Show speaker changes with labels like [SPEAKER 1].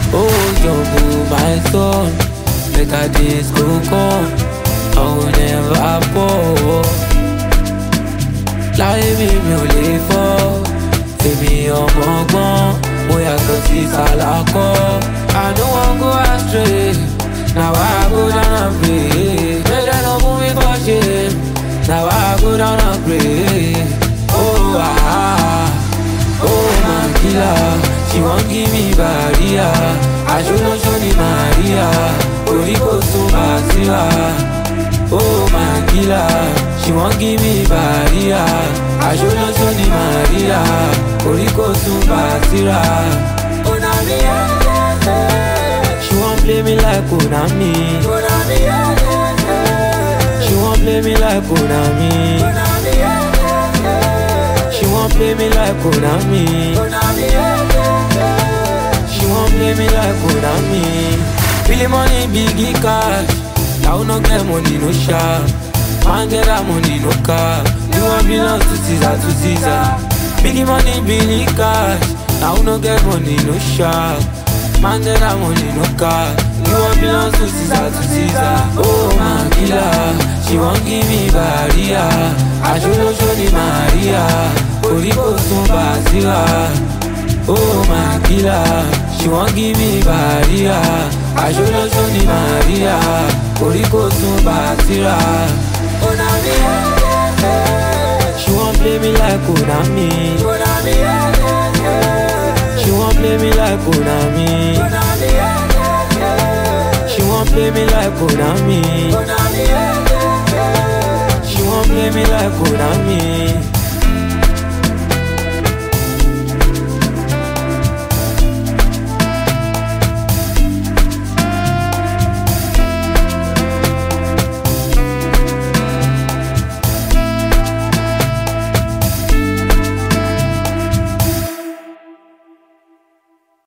[SPEAKER 1] Oh, young my son, better days go come. I will never fall. Láyé mi ò lè fọ́, èmi ọmọ ọgbọ́n, mo yàtọ̀ sí sàlákọ́. I no wan go astray, now I go down and pray. Make them no put me for shame, now I go down and pray. Oh oh my killer, she wan give me barrier. Aṣọ́lọ́ṣọ́ ni Maria, orí kò tún bá síra. Oh my killer, she wan give me barrier. Aṣọ́lọ́ṣọ́ ni Maria, orí kò tún bá síra. She wan play me like Konami. She wan play me like Konami. She wan play me like Konami. She wan play me like Konami. Really money big cash. Now no get money no sharp. Man get that money no car. You want belong to Caesar. Big money big cash. Now no get money no sharp. Man get that money no car. You want belong to Caesar. Oh my killer, she won't give me barrier. Aṣọ́lọ́ṣọ́ ni Maria, orí kò tún bá síra. Oh my killer, she won't give me barrier. Aṣọ́lọ́ṣọ́ ni Maria, orí kò tún bá síra. She won't play me like Konami. She won't play me like Konami. She won't play me like Konami. She won't play me like Konami.